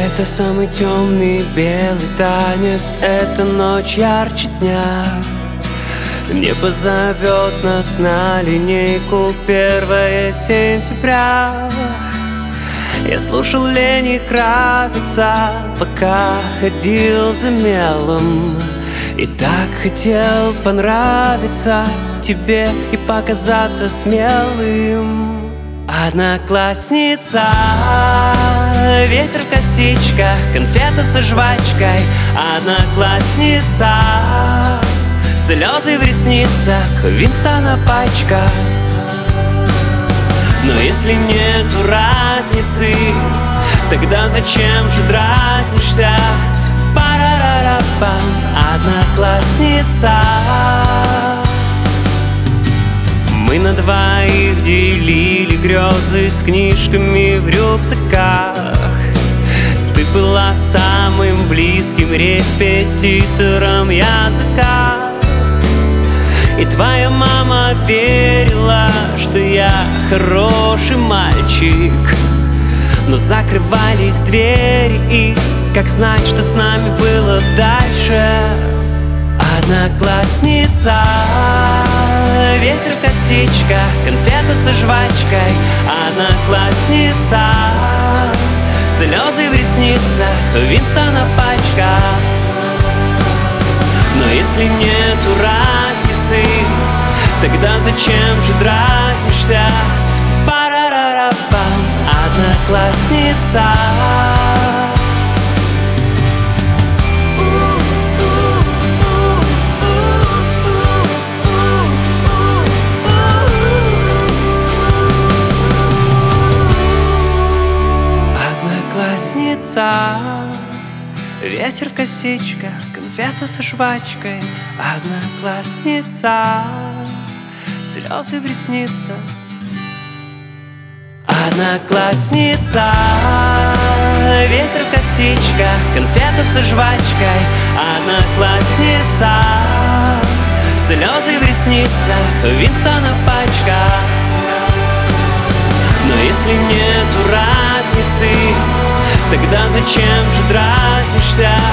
Это самый темный белый танец, эта ночь ярче дня. Не позовет нас на линейку 1 сентября. Я слушал Лени Кравица, пока ходил за мелом, и так хотел понравиться тебе и показаться смелым. Одноклассница, ветер в косичках, конфета со жвачкой. Одноклассница, слезы в ресницах, Винстона пачка. Но если нету разницы, тогда зачем же дразнишься? Парарарапам, одноклассница. Мы на двоих делили грезы с книжками в рюкзаках. Ты была самым близким репетитором языка. И твоя мама верила, что я хороший мальчик. Но закрывались двери, и как знать, что с нами было дальше? Одноклассница, ветер в косичках, конфета со жвачкой. Одноклассница, слезы в ресницах, Винстона пачка. Но если нету разницы, тогда зачем же дразнишься? Парарарапам, одноклассница. Одноклассница, ветер в косичках, конфета со жвачкой. Одноклассница, слезы в ресницах. Одноклассница, ветер в косичках, конфета со жвачкой. Одноклассница, слезы в ресницах, Винстона пачка. Но если нету разницы, тогда зачем же дразнишься?